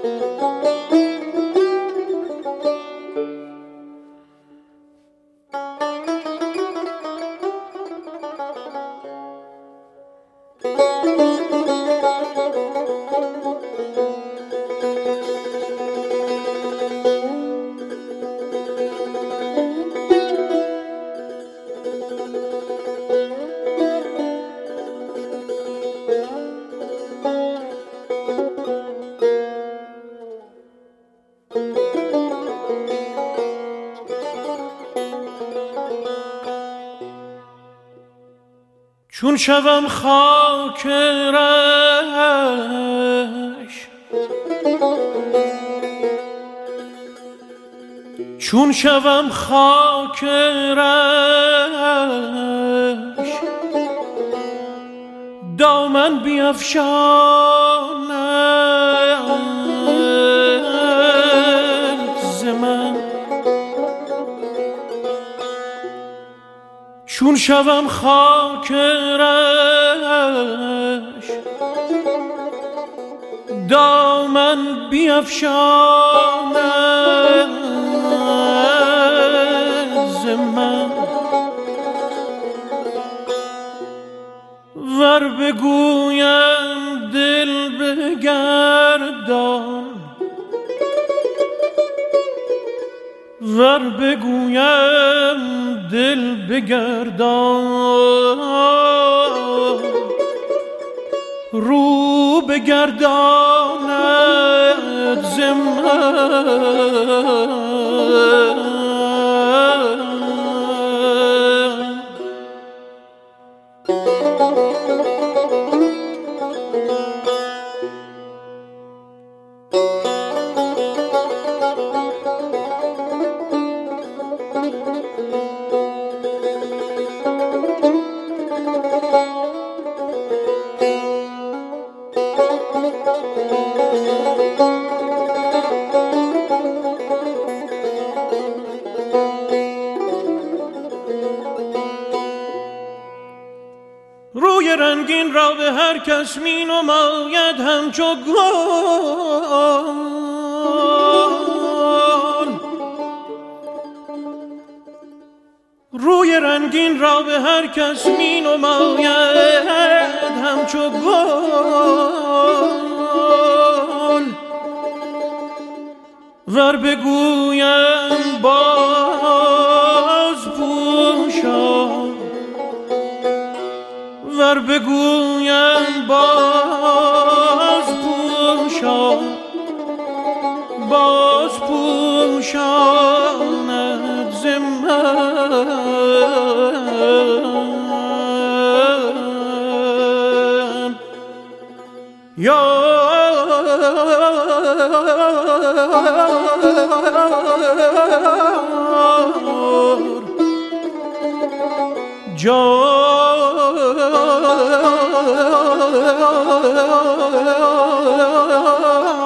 چون شوم خاک رهش، چون شوم خاک رهش، دامن بیفشاند ز من. چون شوم خاک رهش، دامن بیفشاند ز من. ور بگویم دل بگردان، ور بگویم دل بگردان، رو بگرداند ز من. روی رنگین را به هر کس می نماید همچو گل، روی رنگین را به هر کس می نماید همچو گل. ور بگویم باز پوشان، ور بگویم باز پوشان، باز پوشاند ز من. یا جان